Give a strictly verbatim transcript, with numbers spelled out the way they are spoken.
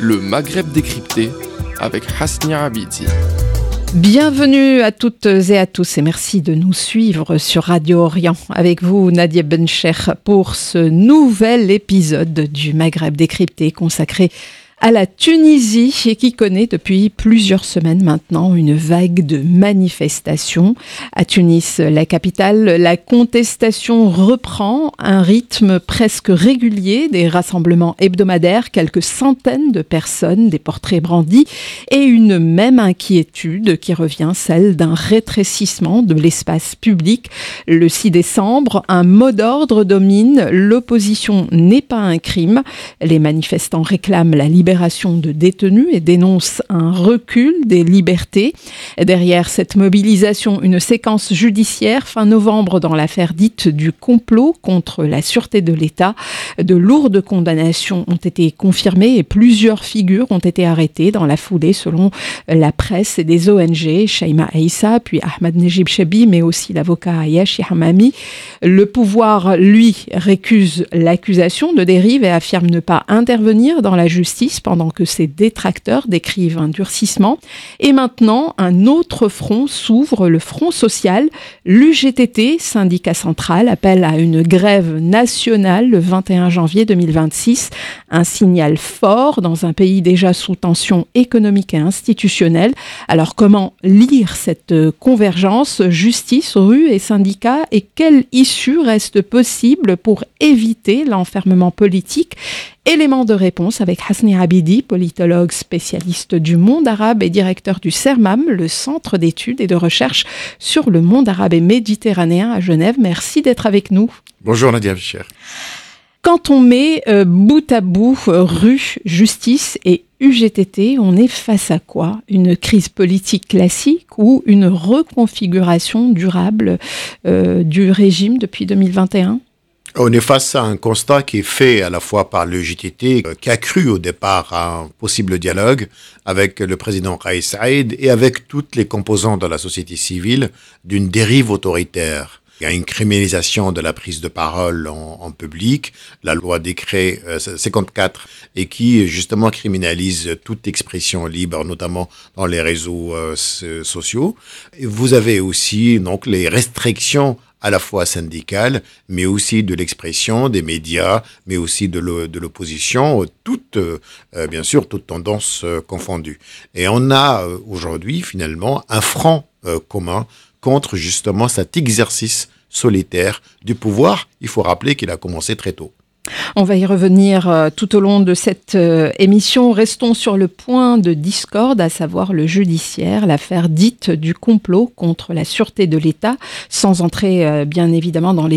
Le Maghreb décrypté avec Hasnia Abidi. Bienvenue à toutes et à tous et merci de nous suivre sur Radio Orient. Avec vous, Nadia Bencher, pour ce nouvel épisode du Maghreb décrypté consacré à la Tunisie et qui connaît depuis plusieurs semaines maintenant une vague de manifestations. À Tunis, la capitale, la contestation reprend un rythme presque régulier, des rassemblements hebdomadaires, quelques centaines de personnes, des portraits brandis et une même inquiétude qui revient, celle d'un rétrécissement de l'espace public. Le six décembre, un mot d'ordre domine, l'opposition n'est pas un crime. Les manifestants réclament la libération de détenus et dénonce un recul des libertés. Derrière cette mobilisation, une séquence judiciaire fin novembre dans l'affaire dite du complot contre la sûreté de l'État. De lourdes condamnations ont été confirmées et plusieurs figures ont été arrêtées dans la foulée selon la presse et des O N G, Shaima Aïssa, puis Ahmed Nejib Chebi, mais aussi l'avocat Ayashi Hamami. Le pouvoir, lui, récuse l'accusation de dérive et affirme ne pas intervenir dans la justice pendant que ses détracteurs décrivent un durcissement. Et maintenant, un autre front s'ouvre, le Front social. L'U G T T, syndicat central, appelle à une grève nationale le vingt et un janvier deux mille vingt-six. Un signal fort dans un pays déjà sous tension économique et institutionnelle. Alors comment lire cette convergence, justice, rue et syndicats, et quelle issue reste possible pour éviter l'enfermement politique ? Élément de réponse avec Hasnia Abidi, politologue spécialiste du monde arabe et directeur du CERMAM, le centre d'études et de recherche sur le monde arabe et méditerranéen à Genève. Merci d'être avec nous. Bonjour Nadia Bencher. Quand on met euh, bout à bout euh, rue, justice et U G T T, on est face à quoi ? Une crise politique classique ou une reconfiguration durable euh, du régime depuis deux mille vingt et un ? On est face à un constat qui est fait à la fois par le J T T, qui a cru au départ à un possible dialogue avec le président Kais Saied et avec toutes les composantes de la société civile d'une dérive autoritaire. Il y a une criminalisation de la prise de parole en, en public, la loi décret euh, cinquante-quatre, et qui justement criminalise toute expression libre, notamment dans les réseaux euh, sociaux. Et vous avez aussi donc les restrictions à la fois syndicale, mais aussi de l'expression des médias, mais aussi de, le, de l'opposition, toutes, euh, bien sûr, toutes tendances euh, confondues. Et on a euh, aujourd'hui, finalement, un front euh, commun contre justement cet exercice solitaire du pouvoir. Il faut rappeler qu'il a commencé très tôt. On va y revenir euh, tout au long de cette euh, émission. Restons sur le point de discorde, à savoir le judiciaire, l'affaire dite du complot contre la sûreté de l'État, sans entrer euh, bien évidemment dans les